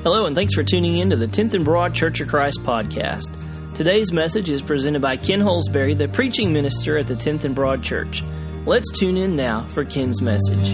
Hello, and thanks for tuning in to the 10th and Broad Church of Christ podcast. Today's message is presented by Ken Holsbury, the preaching minister at the 10th and Broad Church. Let's tune in now for Ken's message.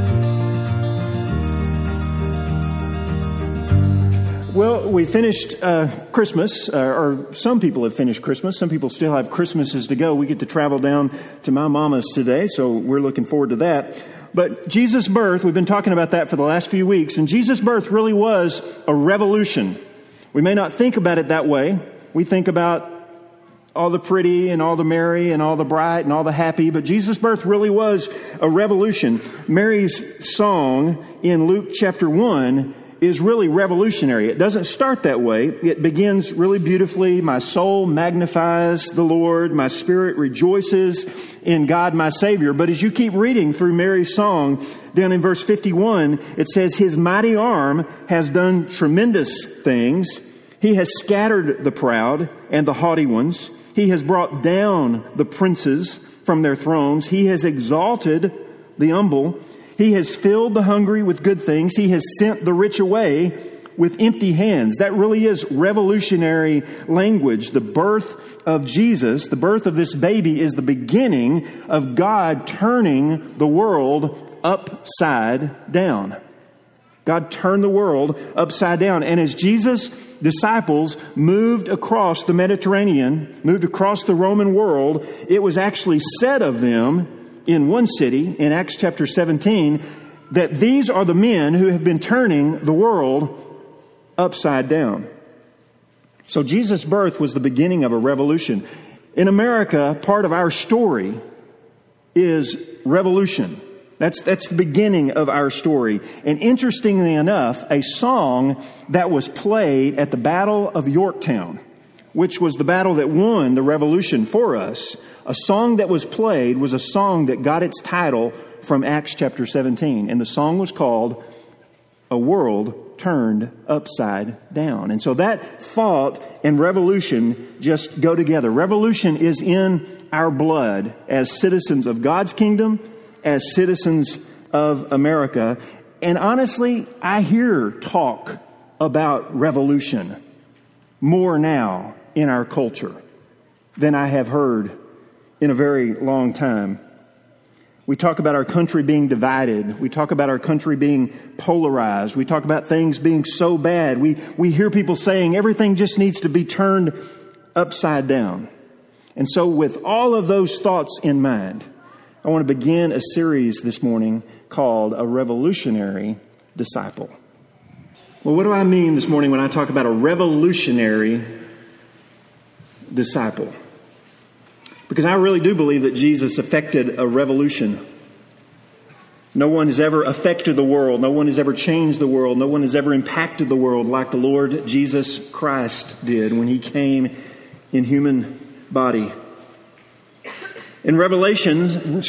Well, we finished Christmas, or some people have finished Christmas. Some people still have Christmases to go. We get to travel down to my mama's today, so we're looking forward to that. But Jesus' birth, we've been talking about that for the last few weeks, and Jesus' birth really was a revolution. We may not think about it that way. We think about all the pretty and all the merry and all the bright and all the happy, but Jesus' birth really was a revolution. Mary's song in Luke chapter 1 is really revolutionary. It doesn't start that way. It begins really beautifully. My soul magnifies the Lord. My spirit rejoices in God, my Savior. But as you keep reading through Mary's song, down in verse 51, it says, His mighty arm has done tremendous things. He has scattered the proud and the haughty ones. He has brought down the princes from their thrones. He has exalted the humble. He has filled the hungry with good things. He has sent the rich away with empty hands. That really is revolutionary language. The birth of Jesus, the birth of this baby, is the beginning of God turning the world upside down. God turned the world upside down. And as Jesus' disciples moved across the Mediterranean, moved across the Roman world, it was actually said of them in one city, in Acts chapter 17, that these are the men who have been turning the world upside down. So Jesus' birth was the beginning of a revolution. In America, part of our story is revolution. That's the beginning of our story. And interestingly enough, a song that was played at the Battle of Yorktown, which was the battle that won the revolution for us, a song that was played was a song that got its title from Acts chapter 17. And the song was called A World Turned Upside Down. And so that thought and revolution just go together. Revolution is in our blood as citizens of God's kingdom, as citizens of America. And honestly, I hear talk about revolution more now in our culture than I have heard in a very long time. We talk about our country being divided. We talk about our country being polarized. We talk about things being so bad. We hear people saying everything just needs to be turned upside down. And so with all of those thoughts in mind, I want to begin a series this morning called A Revolutionary Disciple. Well, what do I mean this morning when I talk about a revolutionary disciple? Because I really do believe that Jesus effected a revolution. No one has ever affected the world. No one has ever changed the world. No one has ever impacted the world like the Lord Jesus Christ did when He came in human body. In revolutions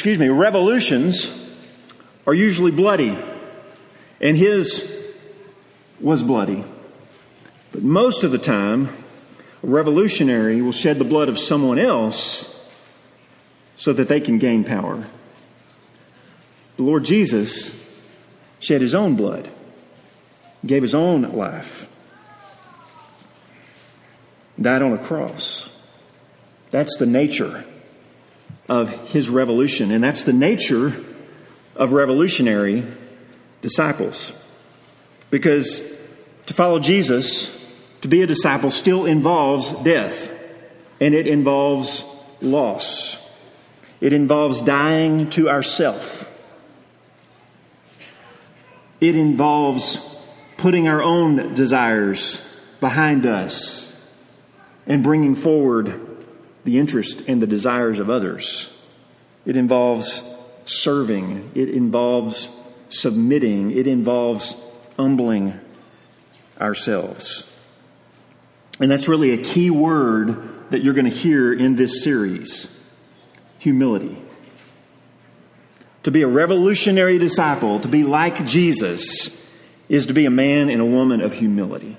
are usually bloody. And His was bloody. But most of the time, a revolutionary will shed the blood of someone else so that they can gain power. The Lord Jesus shed His own blood, gave His own life, died on a cross. That's the nature of His revolution, and that's the nature of revolutionary disciples. Because to follow Jesus, to be a disciple, still involves death, and it involves loss. It involves dying to ourself. It involves putting our own desires behind us and bringing forward the interest and the desires of others. It involves serving. It involves submitting. It involves humbling ourselves. And that's really a key word that you're going to hear in this series. Humility. To be a revolutionary disciple, to be like Jesus, is to be a man and a woman of humility.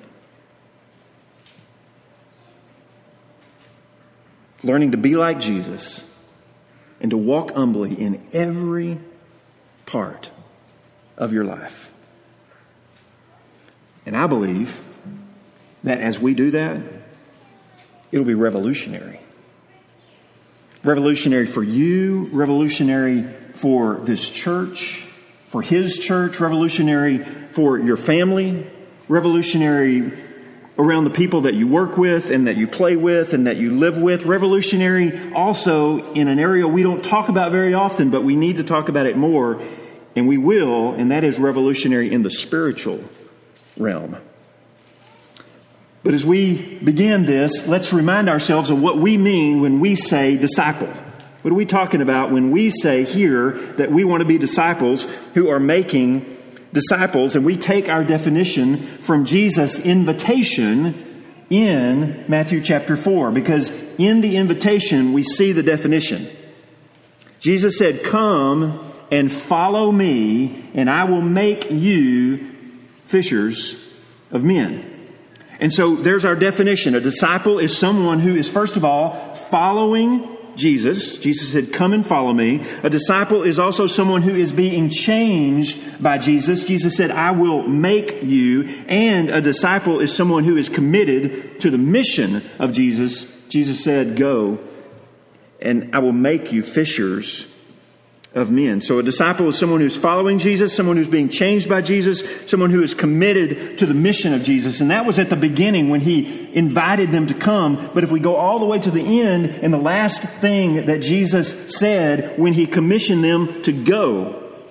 Learning to be like Jesus and to walk humbly in every part of your life. And I believe that as we do that, it'll be revolutionary. Revolutionary for you, revolutionary for this church, for His church, revolutionary for your family, revolutionary around the people that you work with and that you play with and that you live with, revolutionary also in an area we don't talk about very often, but we need to talk about it more, and we will, and that is revolutionary in the spiritual realm. But as we begin this, let's remind ourselves of what we mean when we say disciple. What are we talking about when we say here that we want to be disciples who are making disciples, and we take our definition from Jesus' invitation in Matthew chapter 4, because in the invitation we see the definition. Jesus said, "Come and follow me, and I will make you fishers of men." And so there's our definition. A disciple is someone who is, first of all, following Jesus. Jesus said, "Come and follow me." A disciple is also someone who is being changed by Jesus. Jesus said, "I will make you." And a disciple is someone who is committed to the mission of Jesus. Jesus said, "Go, and I will make you fishers of men." So a disciple is someone who's following Jesus, someone who's being changed by Jesus, someone who is committed to the mission of Jesus. And that was at the beginning when He invited them to come. But if we go all the way to the end, and the last thing that Jesus said when He commissioned them to go,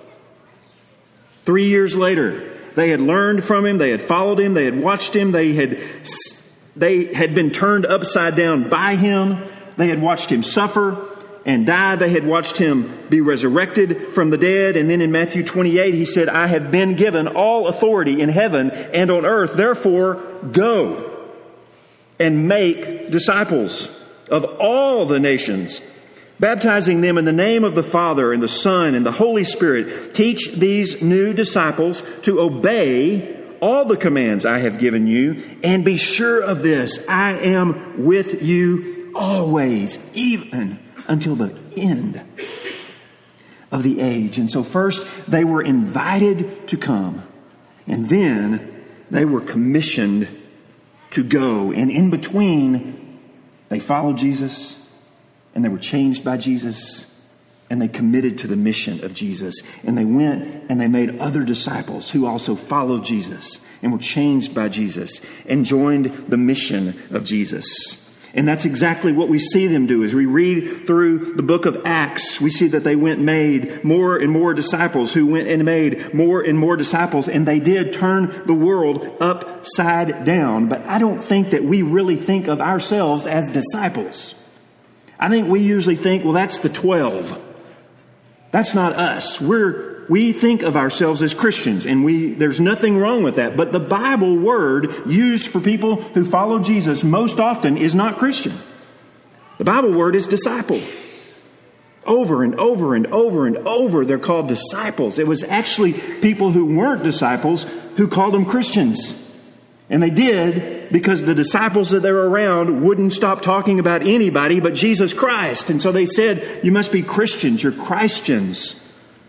3 years later, they had learned from Him, they had followed Him, they had watched Him, they had been turned upside down by Him, they had watched Him suffer and die. They had watched Him be resurrected from the dead. And then in Matthew 28, He said, "I have been given all authority in heaven and on earth. Therefore, go and make disciples of all the nations, baptizing them in the name of the Father and the Son and the Holy Spirit. Teach these new disciples to obey all the commands I have given you. And be sure of this, I am with you always, even until the end of the age." And so first they were invited to come, and then they were commissioned to go. And in between, they followed Jesus, and they were changed by Jesus, and they committed to the mission of Jesus. And they went and they made other disciples who also followed Jesus and were changed by Jesus and joined the mission of Jesus. And that's exactly what we see them do. As we read through the book of Acts, we see that they went and made more and more disciples who went and made more and more disciples. And they did turn the world upside down. But I don't think that we really think of ourselves as disciples. I think we usually think, well, that's the 12. That's not us. We think of ourselves as Christians, and there's nothing wrong with that. But the Bible word used for people who follow Jesus most often is not Christian. The Bible word is disciple. Over and over and over and over, they're called disciples. It was actually people who weren't disciples who called them Christians. And they did because the disciples that they were around wouldn't stop talking about anybody but Jesus Christ. And so they said, "You must be Christians. You're Christians."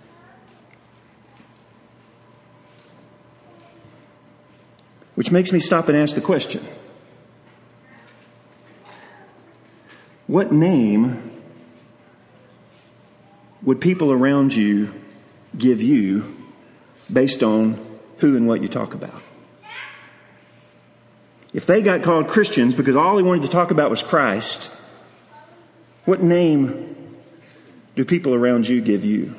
Which makes me stop and ask the question, what name would people around you give you based on who and what you talk about? If they got called Christians because all they wanted to talk about was Christ, what name do people around you give you?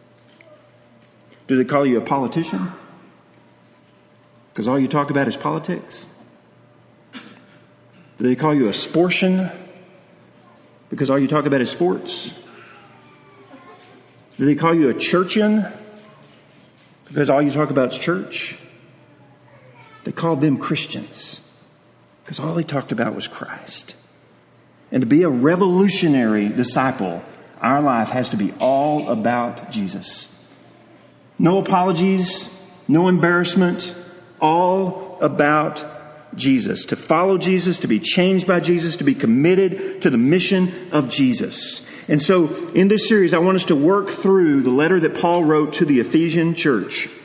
Do they call you a politician? Because all you talk about is politics? Do they call you a sportian? Because all you talk about is sports? Do they call you a churchian? Because all you talk about is church? They called them Christians because all they talked about was Christ. And to be a revolutionary disciple, our life has to be all about Jesus. No apologies, no embarrassment, all about Jesus. To follow Jesus, to be changed by Jesus, to be committed to the mission of Jesus. And so in this series, I want us to work through the letter that Paul wrote to the Ephesian church.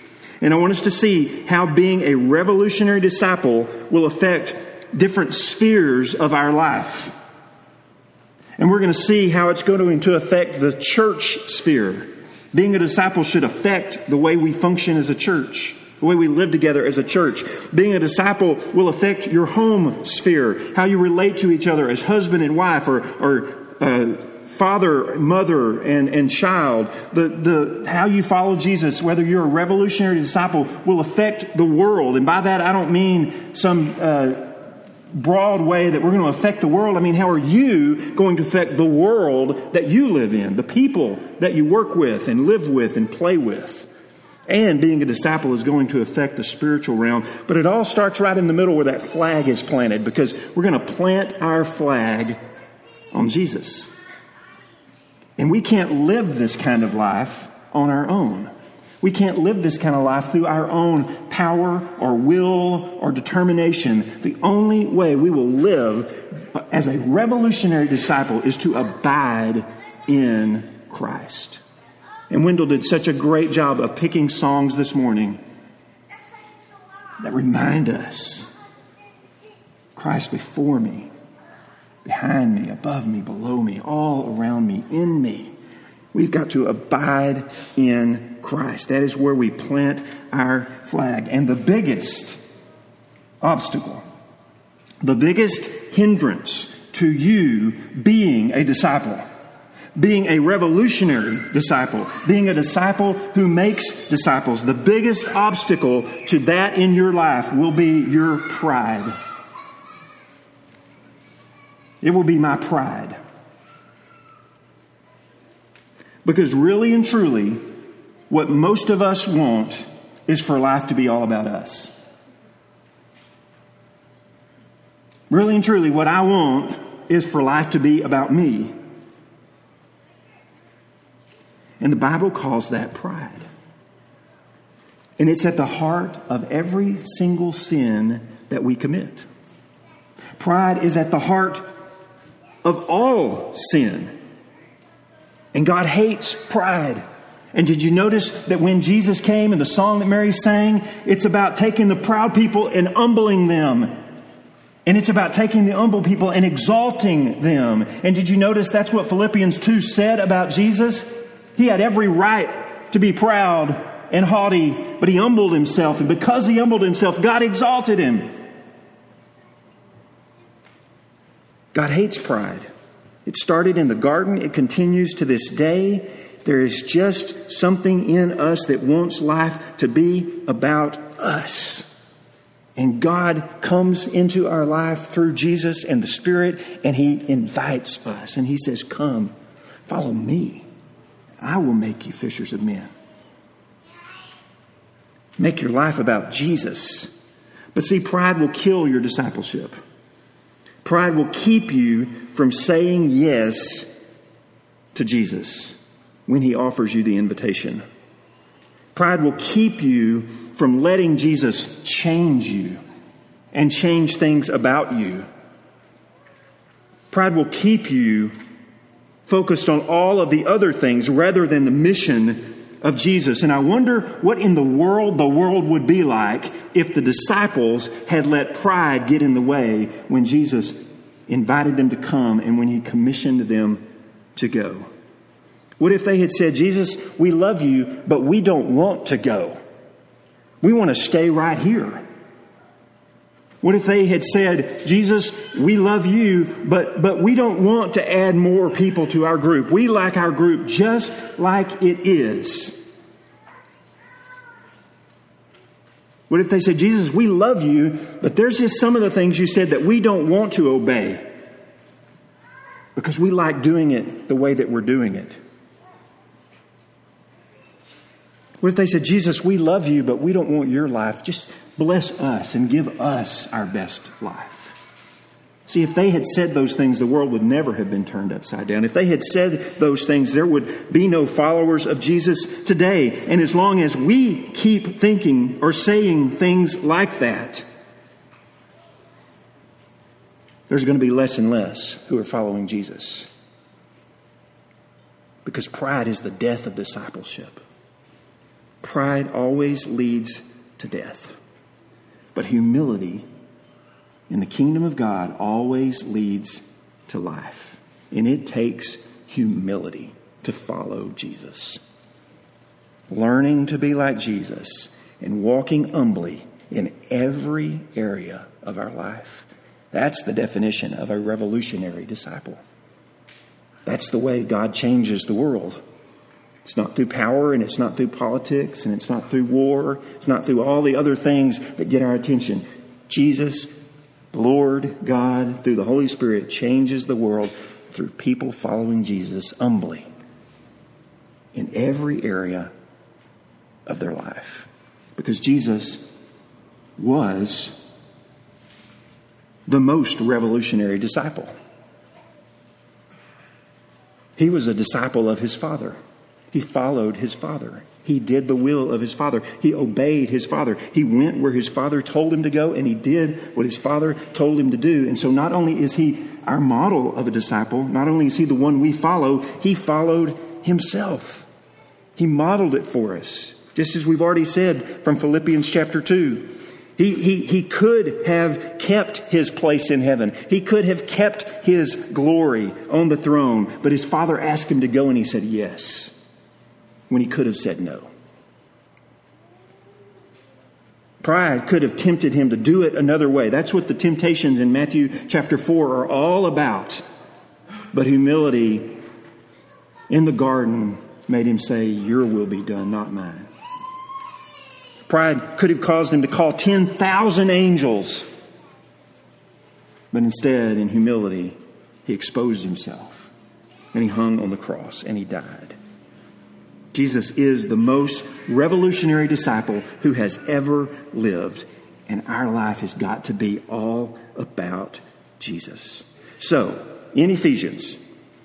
And I want us to see how being a revolutionary disciple will affect different spheres of our life. And we're going to see how it's going to affect the church sphere. Being a disciple should affect the way we function as a church, the way we live together as a church. Being a disciple will affect your home sphere, how you relate to each other as husband and wife, or father, mother, and child. How you follow Jesus, whether you're a revolutionary disciple, will affect the world. And by that, I don't mean some broad way that we're going to affect the world. I mean, how are you going to affect the world that you live in, the people that you work with and live with and play with? And being a disciple is going to affect the spiritual realm. But it all starts right in the middle where that flag is planted, because we're going to plant our flag on Jesus. And we can't live this kind of life on our own. We can't live this kind of life through our own power or will or determination. The only way we will live as a revolutionary disciple is to abide in Christ. And Wendell did such a great job of picking songs this morning that remind us Christ before me, behind me, above me, below me, all around me, in me. We've got to abide in Christ. That is where we plant our flag. And the biggest obstacle, the biggest hindrance to you being a disciple, being a revolutionary disciple, being a disciple who makes disciples, the biggest obstacle to that in your life will be your pride. It will be my pride. Because really and truly, what most of us want is for life to be all about us. Really and truly, what I want is for life to be about me. And the Bible calls that pride. And it's at the heart of every single sin that we commit. Pride is at the heart of all sin. And God hates pride. And did you notice that when Jesus came and the song that Mary sang, it's about taking the proud people and humbling them. And it's about taking the humble people and exalting them. And did you notice that's what Philippians 2 said about Jesus? He had every right to be proud and haughty, but he humbled himself. And because he humbled himself, God exalted him. God hates pride. It started in the garden. It continues to this day. There is just something in us that wants life to be about us. And God comes into our life through Jesus and the Spirit, and he invites us. And he says, come, follow me. I will make you fishers of men. Make your life about Jesus. But see, pride will kill your discipleship. Pride will keep you from saying yes to Jesus when he offers you the invitation. Pride will keep you from letting Jesus change you and change things about you. Pride will keep you focused on all of the other things rather than the mission of Jesus. And I wonder what in the world would be like if the disciples had let pride get in the way when Jesus invited them to come and when he commissioned them to go. What if they had said, Jesus, we love you, but we don't want to go. We want to stay right here. What if they had said, Jesus, we love you, but we don't want to add more people to our group. We like our group just like it is. What if they said, Jesus, we love you, but there's just some of the things you said that we don't want to obey because we like doing it the way that we're doing it. What if they said, Jesus, we love you, but we don't want your life. Just bless us and give us our best life. See, if they had said those things, the world would never have been turned upside down. If they had said those things, there would be no followers of Jesus today. And as long as we keep thinking or saying things like that, there's going to be less and less who are following Jesus. Because pride is the death of discipleship. Pride always leads to death. But humility in the kingdom of God always leads to life. And it takes humility to follow Jesus. Learning to be like Jesus and walking humbly in every area of our life. That's the definition of a revolutionary disciple. That's the way God changes the world. It's not through power, and it's not through politics, and it's not through war. It's not through all the other things that get our attention. Jesus, the Lord God, through the Holy Spirit, changes the world through people following Jesus humbly in every area of their life. Because Jesus was the most revolutionary disciple. He was a disciple of his Father. He followed his Father. He did the will of his Father. He obeyed his Father. He went where his Father told him to go, and he did what his Father told him to do. And so not only is he our model of a disciple, not only is he the one we follow, he followed himself. He modeled it for us. Just as we've already said from Philippians chapter 2. He could have kept his place in heaven. He could have kept his glory on the throne. But his Father asked him to go, and he said yes, when he could have said no. Pride could have tempted him to do it another way. That's what the temptations in Matthew chapter 4 are all about. But humility in the garden made him say, your will be done, not mine. Pride could have caused him to call 10,000 angels. But instead, in humility, he exposed himself. And he hung on the cross and he died. Jesus is the most revolutionary disciple who has ever lived. And our life has got to be all about Jesus. So, in Ephesians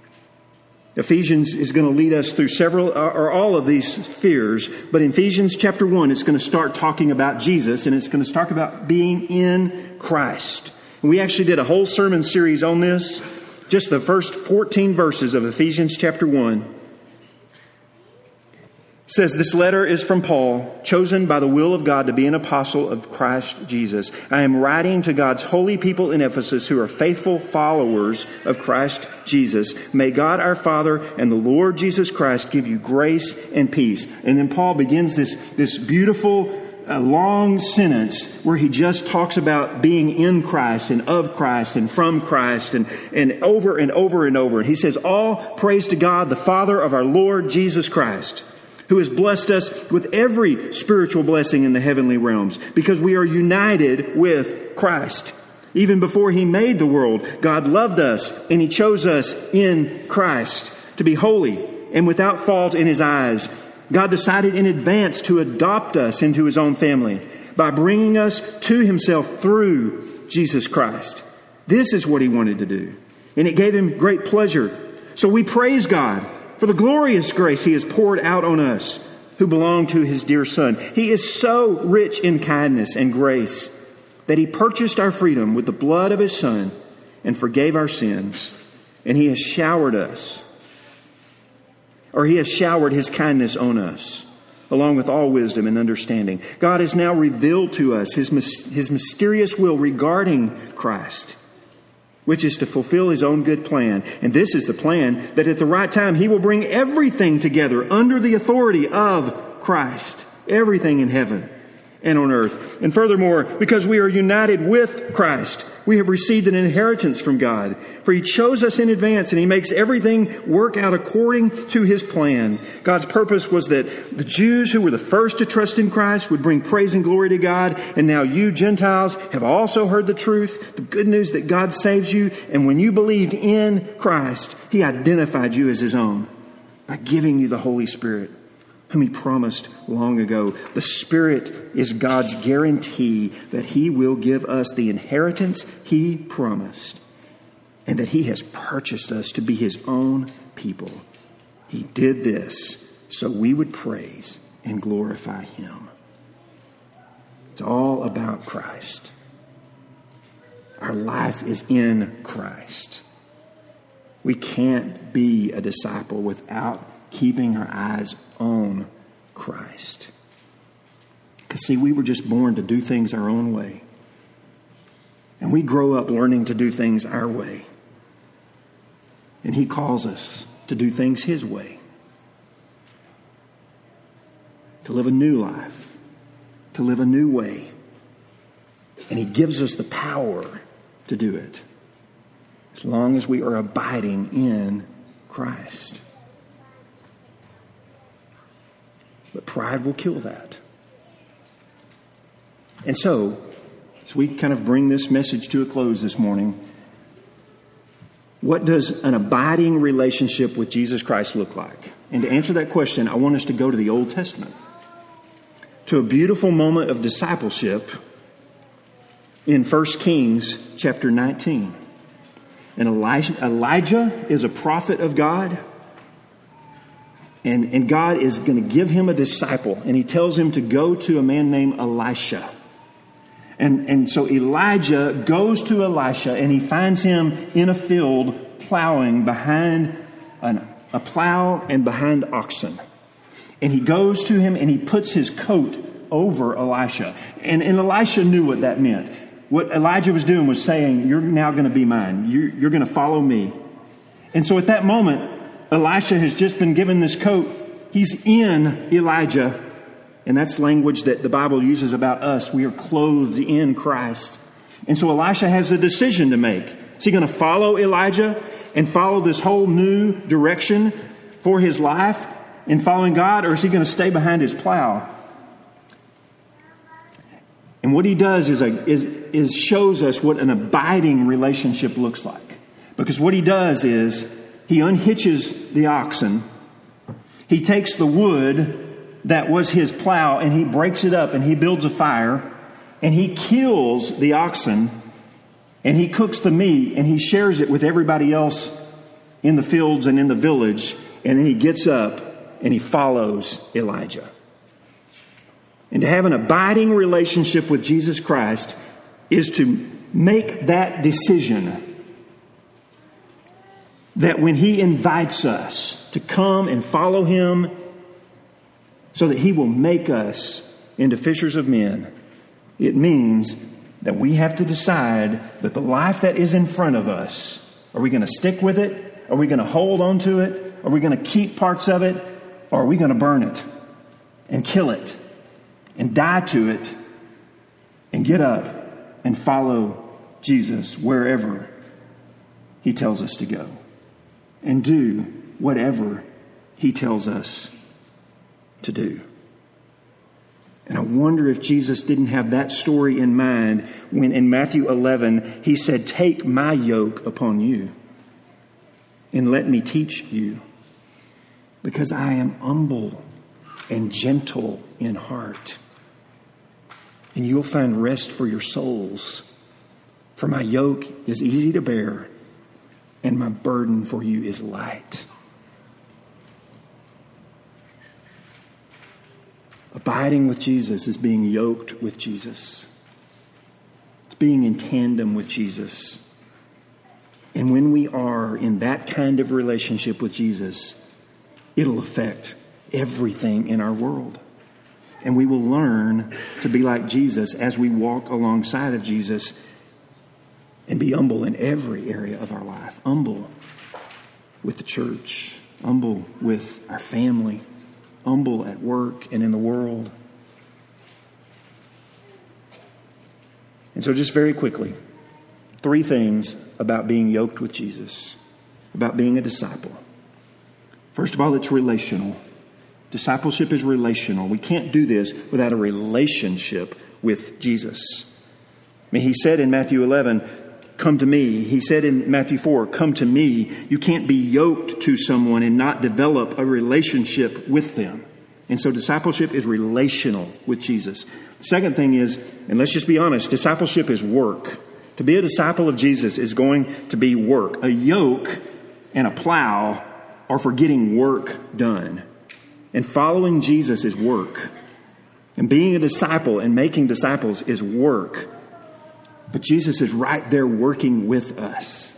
is going to lead us through several or all of these spheres. But in Ephesians chapter 1, it's going to start talking about Jesus, and it's going to talk about being in Christ. And we actually did a whole sermon series on this, just the first 14 verses of Ephesians chapter 1. It says, this letter is from Paul, chosen by the will of God to be an apostle of Christ Jesus. I am writing to God's holy people in Ephesus who are faithful followers of Christ Jesus. May God our Father and the Lord Jesus Christ give you grace and peace. And then Paul begins this beautiful long sentence where he just talks about being in Christ and of Christ and from Christ and over and over and over. He says, all praise to God, the Father of our Lord Jesus Christ, who has blessed us with every spiritual blessing in the heavenly realms, because we are united with Christ. Even before he made the world, God loved us and he chose us in Christ to be holy and without fault in his eyes. God decided in advance to adopt us into his own family by bringing us to himself through Jesus Christ. This is what he wanted to do, and it gave him great pleasure. So we praise God for the glorious grace he has poured out on us who belong to his dear Son. He is so rich in kindness and grace that he purchased our freedom with the blood of his Son and forgave our sins. And he has showered his kindness on us, along with all wisdom and understanding. God has now revealed to us his mysterious will regarding Christ, which is to fulfill his own good plan. And this is the plan, that at the right time he will bring everything together under the authority of Christ. Everything in heaven and on earth. And furthermore, because we are united with Christ, we have received an inheritance from God. For he chose us in advance, and he makes everything work out according to his plan. God's purpose was that the Jews who were the first to trust in Christ would bring praise and glory to God. And now you Gentiles have also heard the truth, the good news that God saves you. And when you believed in Christ, he identified you as his own by giving you the Holy Spirit, whom he promised long ago. The Spirit is God's guarantee that he will give us the inheritance he promised, and that he has purchased us to be his own people. He did this so we would praise and glorify him. It's all about Christ. Our life is in Christ. We can't be a disciple without keeping our eyes on Christ. Because, see, we were just born to do things our own way. And we grow up learning to do things our way. And He calls us to do things His way. To live a new life. To live a new way. And He gives us the power to do it. As long as we are abiding in Christ. But pride will kill that. And so, as we kind of bring this message to a close this morning, what does an abiding relationship with Jesus Christ look like? And to answer that question, I want us to go to the Old Testament, to a beautiful moment of discipleship in 1 Kings chapter 19. And Elijah is a prophet of God. And God is going to give him a disciple. And He tells him to go to a man named Elisha. And so Elijah goes to Elisha and he finds him in a field plowing behind a plow and behind oxen. And he goes to him and he puts his coat over Elisha. And Elisha knew what that meant. What Elijah was doing was saying, you're now going to be mine. You're going to follow me. And so at that moment, Elisha has just been given this coat. He's in Elijah. And that's language that the Bible uses about us. We are clothed in Christ. And so Elisha has a decision to make. Is he going to follow Elijah and follow this whole new direction for his life in following God? Or is he going to stay behind his plow? And what he does is shows us what an abiding relationship looks like. Because what he does is he unhitches the oxen. He takes the wood that was his plow and he breaks it up and he builds a fire and he kills the oxen and he cooks the meat and he shares it with everybody else in the fields and in the village. And then he gets up and he follows Elijah. And to have an abiding relationship with Jesus Christ is to make that decision that when He invites us to come and follow Him so that He will make us into fishers of men, it means that we have to decide that the life that is in front of us, are we going to stick with it? Are we going to hold on to it? Are we going to keep parts of it? Or are we going to burn it and kill it and die to it and get up and follow Jesus wherever He tells us to go? And do whatever He tells us to do. And I wonder if Jesus didn't have that story in mind when in Matthew 11, He said, take my yoke upon you and let me teach you, because I am humble and gentle in heart. And you'll find rest for your souls. For my yoke is easy to bear, and my burden for you is light. Abiding with Jesus is being yoked with Jesus. It's being in tandem with Jesus. And when we are in that kind of relationship with Jesus, it'll affect everything in our world. And we will learn to be like Jesus as we walk alongside of Jesus and be humble in every area of our life. Humble with the church. Humble with our family. Humble at work and in the world. And so just very quickly, 3 things about being yoked with Jesus. About being a disciple. First of all, it's relational. Discipleship is relational. We can't do this without a relationship with Jesus. I mean, He said in Matthew 11, come to me. He said in Matthew 4, come to me. You can't be yoked to someone and not develop a relationship with them. And so discipleship is relational with Jesus. Second thing is, and let's just be honest, discipleship is work. To be a disciple of Jesus is going to be work. A yoke and a plow are for getting work done. And following Jesus is work. And being a disciple and making disciples is work. But Jesus is right there working with us.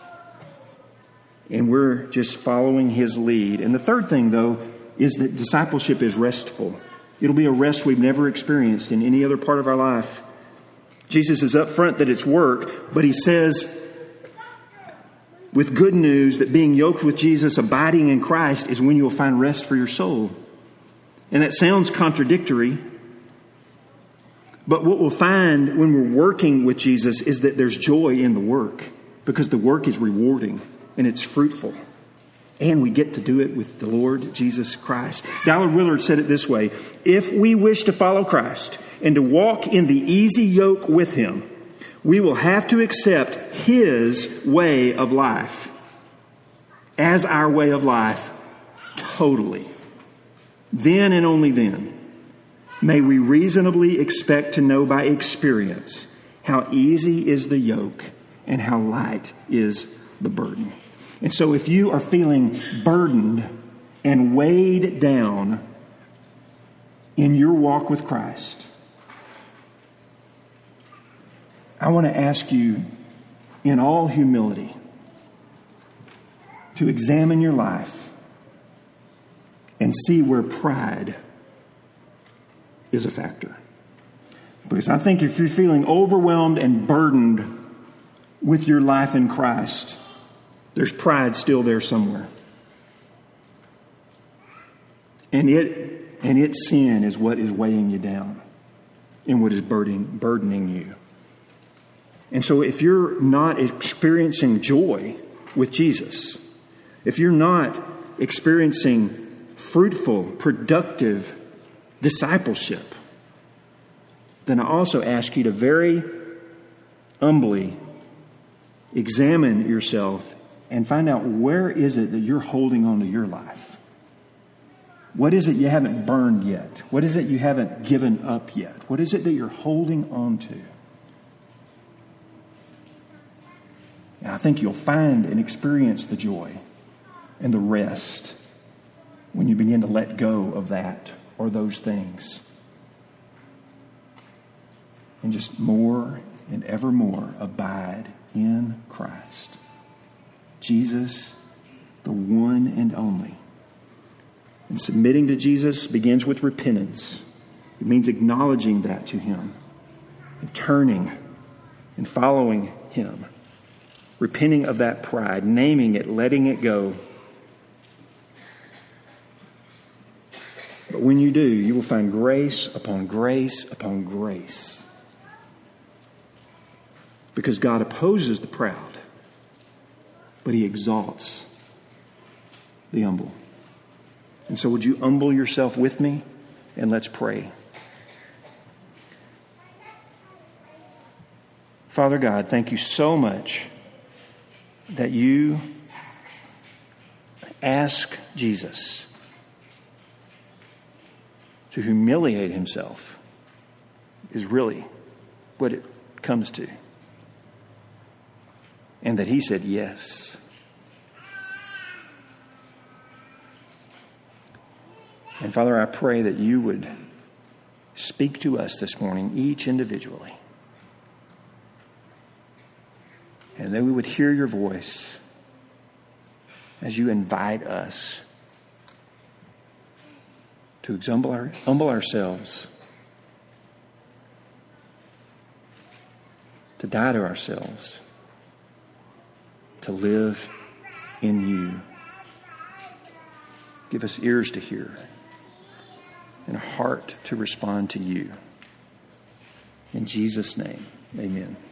And we're just following His lead. And the third thing, though, is that discipleship is restful. It'll be a rest we've never experienced in any other part of our life. Jesus is up front that it's work, but he says with good news that being yoked with Jesus, abiding in Christ, is when you'll find rest for your soul. And that sounds contradictory, but what we'll find when we're working with Jesus is that there's joy in the work, because the work is rewarding and it's fruitful. And we get to do it with the Lord Jesus Christ. Dallard Willard said it this way: if we wish to follow Christ and to walk in the easy yoke with him, we will have to accept his way of life as our way of life totally. Then and only then may we reasonably expect to know by experience how easy is the yoke and how light is the burden. And so if you are feeling burdened and weighed down in your walk with Christ, I want to ask you in all humility to examine your life and see where pride is a factor. Because I think if you're feeling overwhelmed and burdened with your life in Christ, there's pride still there somewhere. And its sin is what is weighing you down and what is burdening you. And so if you're not experiencing joy with Jesus, if you're not experiencing fruitful, productive discipleship, then I also ask you to very humbly examine yourself and find out, where is it that you're holding on to your life? What is it you haven't burned yet? What is it you haven't given up yet? What is it that you're holding on to? And I think you'll find and experience the joy and the rest when you begin to let go of that or those things. And just more and ever more abide in Christ. Jesus, the one and only. And submitting to Jesus begins with repentance. It means acknowledging that to him and turning and following him. Repenting of that pride, naming it, letting it go. But when you do, you will find grace upon grace upon grace. Because God opposes the proud, but he exalts the humble. And so would you humble yourself with me? And let's pray. Father God, thank you so much that you ask Jesus to humiliate himself is really what it comes to. And that he said yes. And Father, I pray that you would speak to us this morning, each individually. And that we would hear your voice as you invite us to humble ourselves, to die to ourselves, to live in you. Give us ears to hear and a heart to respond to you. In Jesus' name, amen.